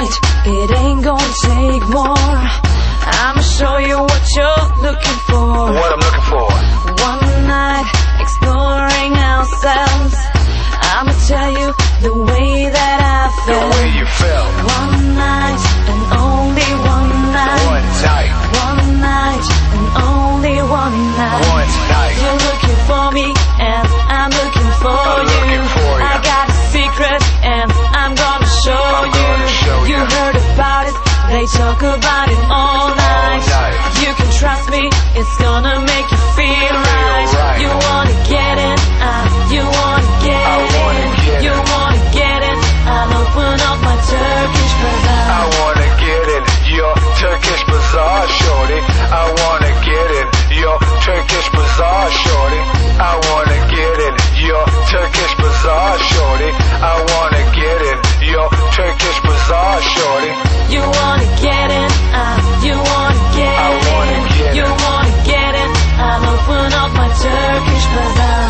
night, it ain't gonna take more. I'ma show you what you're looking for. What I'm looking for. One night, exploring ourselves. I'ma tell you the way that I felt. The way you felt. One night, and only one night. One night. One night, and only one night. One night. You're looking for me, and I'm looking for I'm you. looking for you. I got a secret, and I'm gonna show I'm gonna show you. You heard about it, they talk about it all night. You can trust me, it's gonna make you feel right. You wanna get in, you wanna get in. You wanna get in, I'll open up my Turkish bazaar. I wanna get in your Turkish bazaar, shorty. I wanna get in your Turkish bazaar, shorty. I wanna get in your Turkish bazaar, shorty. I wanna get in your Turkish bazaar, shorty. You wanna get in, you wanna get I wanna in. get You in. wanna get in, I'll open up my Turkish bazaar.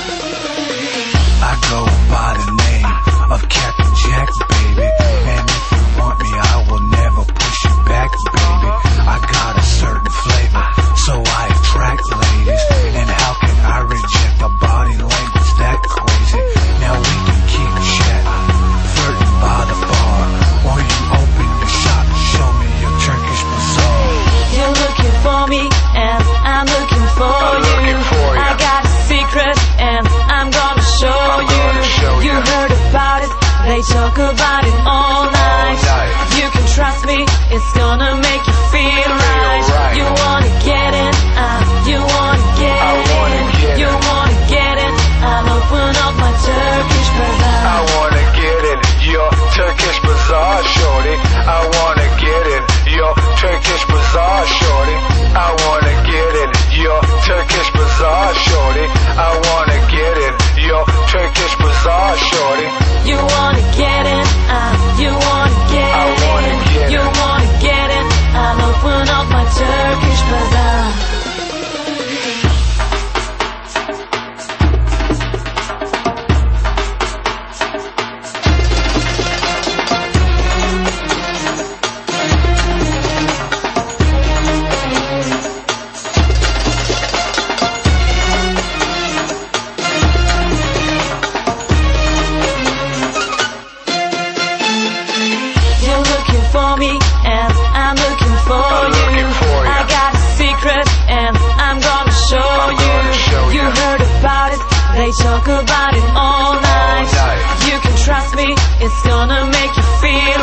I go by the name of Captain Jack, baby. And if you want me, I will never push you back, baby. I got a certain flavor, so I attract ladies. And how can I reject a body language that crazy? Now we can keep chatting, flirting by the bar, or you open the shop, show me your Turkish bazaar. You're looking for me, and I'm looking for I'm you. looking for you. I got a secret, and I'm gonna show I'm you. gonna show you. You heard about it, they talk about it all night. You can trust me, it's gonna make you feel right. You wanna get in, you wanna get I wanna in. get You in. wanna get in, I'll open up my Turkish bazaar. I wanna get in your Turkish bazaar, shorty. I wanna get in your Turkish bazaar, shorty. I wanna get in your Turkish bazaar, shorty. I wanna get in your Turkish bazaar, shorty. You wanna get in, you wanna get I wanna in. get You in. wanna get in, I'll open up my Turkish bazaar. You're looking for me, and I'm looking for I'm you. looking for you. I got a secret, and I'm gonna show I'm you. gonna show you. You heard about it, they talk about it all night. night. You can trust me, it's gonna make you feel